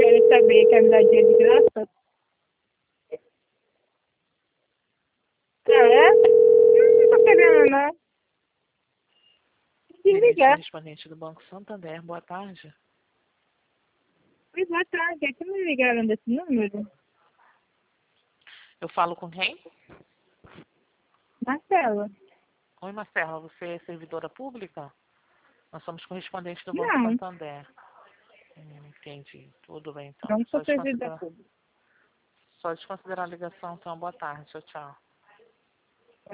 querem saber, quer me dar dinheiro de graça? Ah, é? Não tô querendo, não. Desligar. Correspondente do Banco Santander, boa tarde. Oi, boa tarde. É que me ligaram desse número? Eu falo com quem? Marcela. Oi, Marcela, você é servidora pública? Nós somos correspondentes do Banco Não, Santander. Entendi. Tudo bem, então. não sou servidora pública. Só desconsiderar a ligação, então. Boa tarde. Tchau, tchau.